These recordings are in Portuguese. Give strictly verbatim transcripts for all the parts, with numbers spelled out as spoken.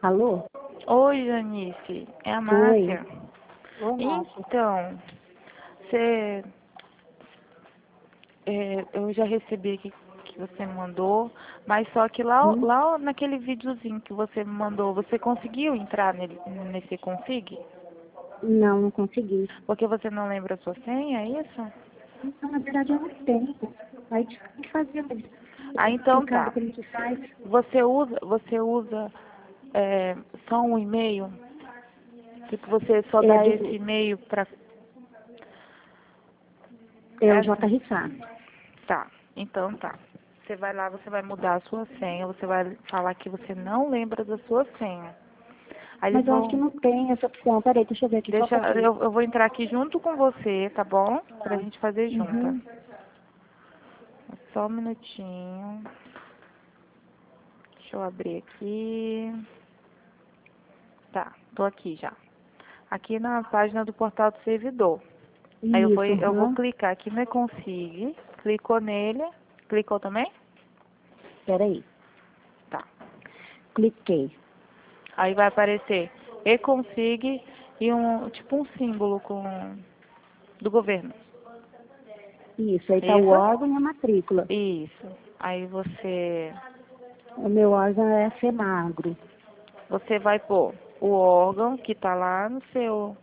Alô? Oi, Janice. É a Oi. Márcia. Oi, Márcia. Então, você... é, eu já recebi aqui que você mandou, mas só que lá, Hum? lá naquele videozinho que você me mandou, você conseguiu entrar nele, nesse Config? Não, não consegui. Porque você não lembra a sua senha, é isso? Então, na verdade, eu não tenho. Aí tem que fazer Ah, esse então cara tá. que a gente faz. Você usa, você usa é, só um e-mail? Tipo, você só É, daria esse aí, e-mail pra... é o Essa? J R S A. Tá, então tá. Você vai lá, você vai mudar a sua senha, você vai falar que você não lembra da sua senha. Aí eles Mas eu acho que vão... não tem essa opção. Peraí, deixa eu ver aqui só um Deixa, pouquinho. eu, eu vou entrar aqui junto com você, tá bom? Pra Tá. gente fazer junta. Uhum. Só um minutinho. Deixa eu abrir aqui. Tá, tô aqui já. Aqui na página do portal do servidor. Aí eu vou, Isso, eu vou uhum. clicar aqui no Config. Clicou nele. Clicou também? Peraí. Tá. Cliquei. Aí vai aparecer e-config e um tipo um símbolo com do governo. Isso, aí tá o Isso? órgão e a matrícula. Isso. Aí você O meu órgão é Semagro. você vai pôr o órgão que tá lá no seu.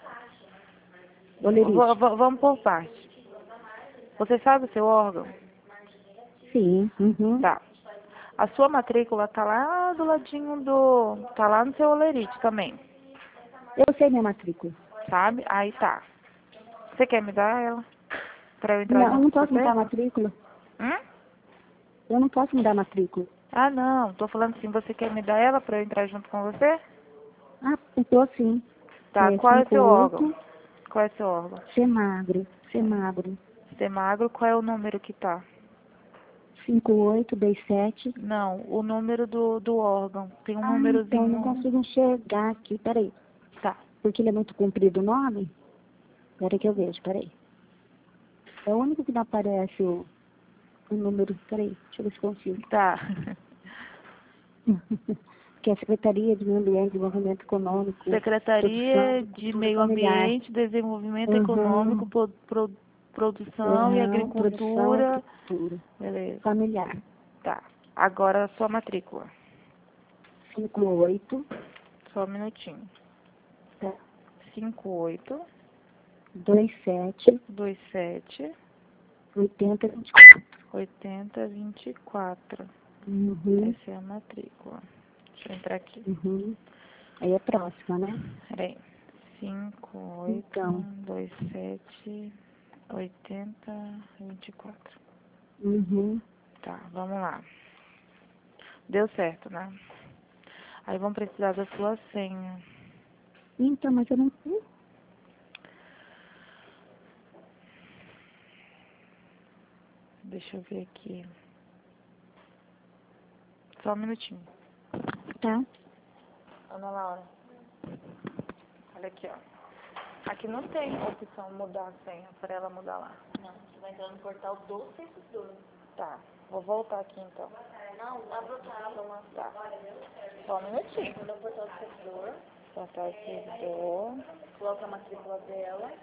V- Olerite. v- vamos por parte. Você sabe o seu órgão? Sim, uhum. Tá. A sua matrícula tá lá do ladinho do. Tá lá no seu olerite também. Eu sei minha matrícula. Sabe? Aí tá. Você quer me dar ela? Pra eu entrar Não, eu junto não com posso você? mudar a matrícula. Hum? Eu não posso mudar a matrícula. Ah, não. Tô falando assim, você quer me dar ela pra eu entrar junto com você? Ah, então sim. Tá. É Qual é o cinco seu órgão? oito, Qual é o seu órgão? ser magro, ser magro. Ser magro, qual é o número que tá? cinco oito dois sete. Não, o número do, do órgão. Tem um Ah, então, não númerozinho. consigo enxergar aqui. Peraí. Tá. Porque ele é muito comprido o nome? Peraí que eu vejo, peraí. É o único que não aparece o, o número. Peraí, deixa eu ver se consigo. Tá. Que é a Secretaria de Meio Ambiente e Desenvolvimento Econômico, Produção, Secretaria de Agricultura e Meio Familiar. Ambiente, Desenvolvimento Econômico, Uhum. pro, pro- Produção e Uhum. Produção, Agricultura. Agricultura. Beleza. Familiar. Tá. Agora a sua matrícula. cinco oito. Só um minutinho. Tá. Cinco oito dois sete. dois sete oitenta vinte e quatro. oitenta vinte e quatro. Uhum. Essa é a matrícula. Deixa eu entrar aqui. Uhum. Aí é próxima, né? Peraí. cinco oito Então. dois sete oitenta vinte e quatro. Uhum. Tá, vamos lá. Deu certo, né? Aí vamos precisar da sua senha. Então, mas eu não sei. Deixa eu ver aqui. Só um minutinho. Tá? Ana Laura. Olha aqui, ó. Aqui não tem opção mudar a senha para ela mudar lá. Não, você vai entrar no portal do servidor. Tá, vou voltar aqui então. Não, abre o tablet lá. Tá. Só um minutinho. Entra no portal do servidor, Portal o servidor. coloca a matrícula dela.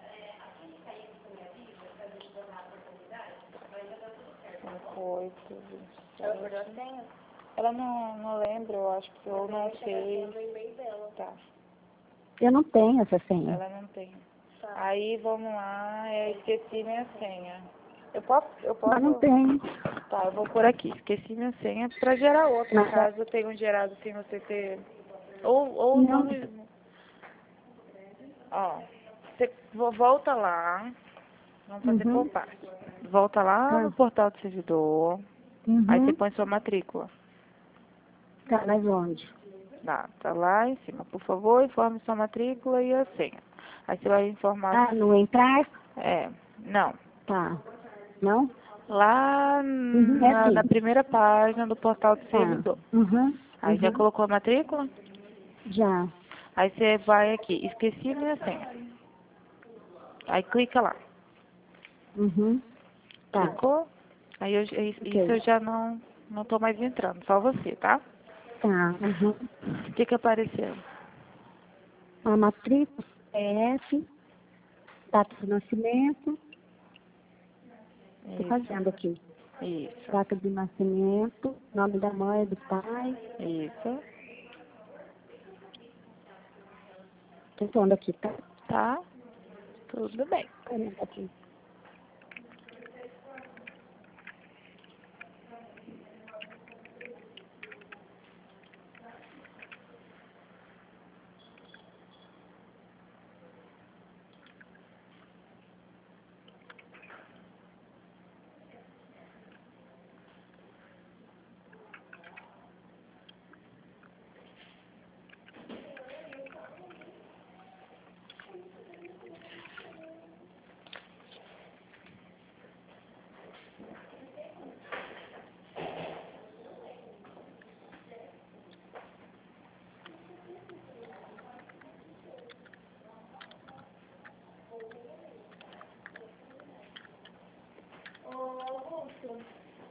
cinco oito vinte e Ela perdeu a sete. senha? Ela não, não lembra, eu acho que eu não Vai chegar a senha no sei. e-mail dela. Tá, Eu não tenho essa senha. ela não tem. Tá. Aí vamos lá, eu esqueci minha senha. Eu posso, eu Mas não posso. tenho. Tá, eu vou por aqui. Esqueci minha senha pra gerar outra, Mas, caso eu tenha um gerado sem você ter. Ou, ou o não. nome. Ó, você vo- volta lá. Vamos fazer por Uhum. parte. Volta lá Tá. no portal do servidor. Aí você Uhum. põe sua matrícula. Tá, mas onde? Tá, tá lá em cima. Por favor, informe sua matrícula e a senha. Aí você vai informar. Ah, no entrar? É, não. Tá. Não? Lá Uhum, é na, na sim. primeira página do portal do Tá. servidor. Uhum. Aí já Uhum. colocou a matrícula? Já. Aí você vai aqui, esqueci minha senha. Aí clica lá. Uhum. Tá. Clicou? Aí eu, isso Ok. eu já não, não tô mais entrando, só você, tá? Tá, uhum. O que que apareceu? A matrícula, C P F, data de nascimento. Estou Isso, fazendo aqui. isso, Data de nascimento, nome da mãe, do pai. isso. Estou pondo aqui, tá? Tá? Tudo bem. Olha aqui. Ô, Augusto,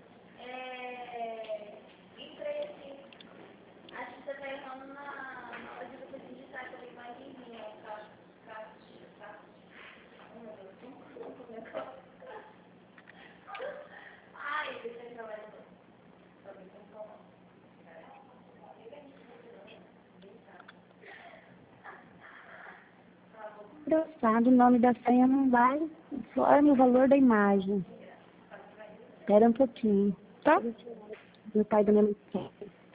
é... entrei aqui. Acho que você tá errando na, na hora de você digitar aquela imagenzinha. Tá? Tá? Tá? Oh, meu Deus, como que eu negócio? Ai, deixa eu entrar lá de novo. Tá bem, então calma. Engraçado, o nome da senha não vai, informa o valor da imagem. Espera um pouquinho. Tá? Meu pai da minha mãe.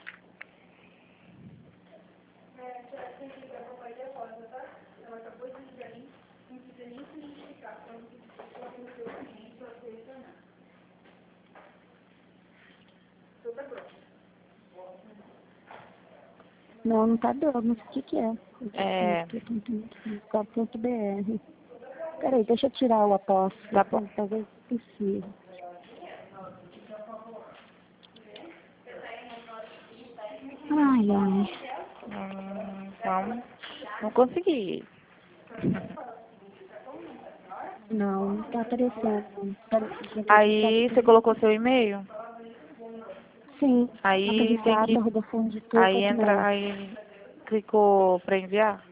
Não, não tá dando, não sei o que que é. É. ponto B R. Peraí, deixa eu tirar o apóstolo. Tá bom. Talvez possível. Ai, ai. Hum, vamos. Não consegui. Não, não tá aparecendo. Parece- Aí você colocou seu e-mail? Sim. Aí tem que. Aí entra, aí clicou pra enviar.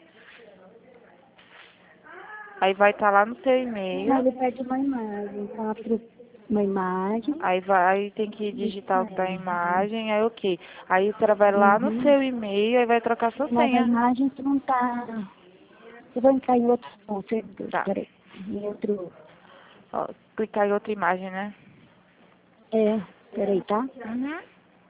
Aí vai estar lá no seu Não, e-mail. ele pede uma imagem. Tá? Uma imagem. Aí vai, aí tem que digitar o da imagem, aí ok. Aí você vai lá no Uhum. seu e-mail e vai trocar sua Mas a senha. imagem você não tá. Eu vou entrar em outro ponto. Tá. Peraí. Em outro. Ó, clicar em outra imagem, né? É, peraí, tá? Uhum.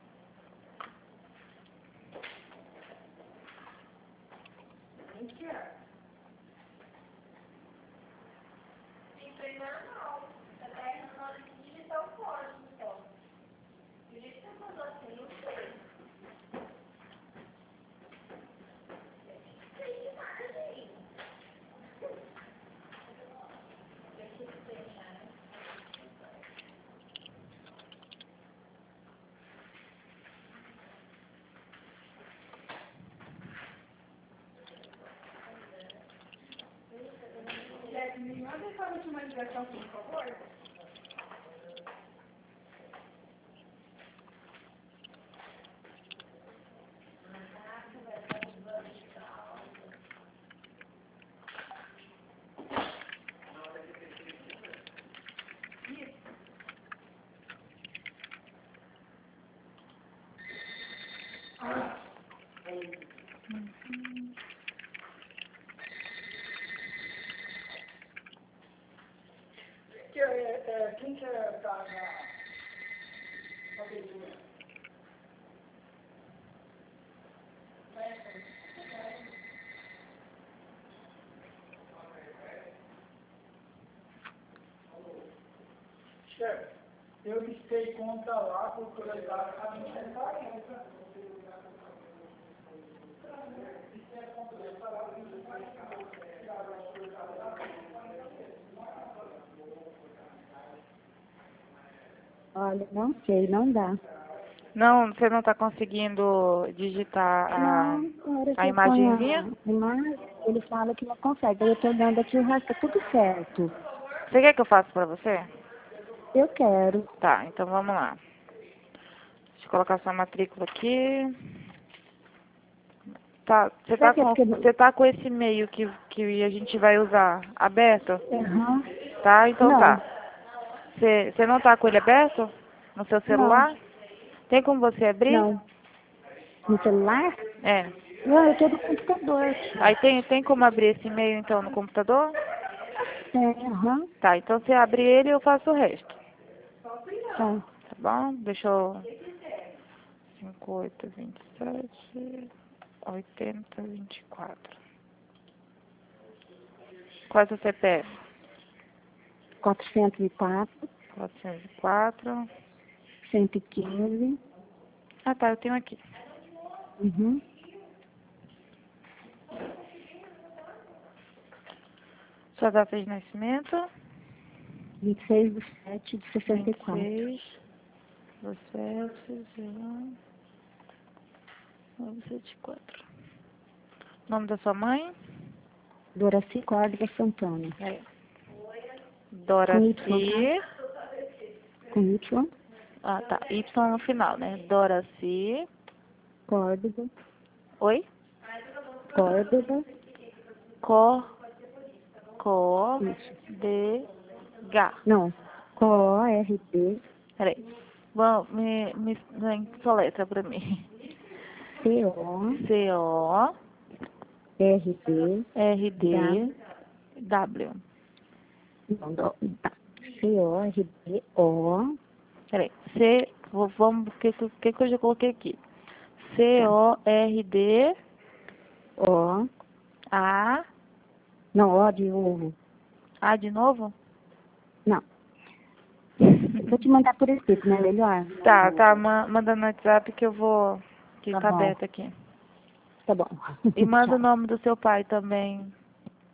Que é, é, quem que é, tá na, na leitura? Chefe, eu listei conta lá por curiosidade, a gente não está conta. Olha, não sei, não dá. Não, você não tá conseguindo digitar a, Não, na hora que a eu ponho imagenzinha? a imagem, ele fala que não consegue. Aí eu tô dando aqui o resto, tá tudo certo. Você quer que eu faça pra você? Eu quero. Tá, então vamos lá. Deixa eu colocar sua matrícula aqui. Tá, você Será tá que é com, porque- você tá com esse e-mail que, que a gente vai usar aberto? Aham. Tá, então Não. tá. Você, você não tá com ele aberto? No seu celular? Tem como você abrir? Não. No celular? É. Não, eu tô no computador. Aí tem, tem como abrir esse e-mail então no computador? É, aham. Tá, então você abre ele e eu faço o resto. Tá. Tá bom? Deixa eu... cinco, oito, vinte e sete, oitenta, vinte e quatro. Qual é o seu C P F? quatrocentos e quatro, quatrocentos e quatro. cento e quinze. Ah, tá, eu tenho aqui. Uhum. Sua data de nascimento? vinte e seis de sete de sessenta e quatro. vinte e seis, dezessete, zero, nove, sete, quatro. Nome da sua mãe? Doraci Córdoba Santana. É. Com Doraci. Y, Com Y. Ah, tá. Y no final, né? Doraci. Córdoba. Oi? Córdoba. Co. Co. Isso. D. H. Não. C-O-R-D. Peraí. Bom, me, me, me soletra pra mim. C-O-R-D. C. O. R. D. W. Não, do- tá. C-O-R-D-O. Peraí. C. vou- Vamos. O que, que, que eu já coloquei aqui? C. O. R. D. O. A. Não, O de ovo. A de novo? Não. Vou te mandar por escrito, né? Melhor. Tá, tá. ma- Manda no WhatsApp que eu vou. Que Tá tá bom. aberto aqui. Tá bom. E manda o Tchau. nome do seu pai também.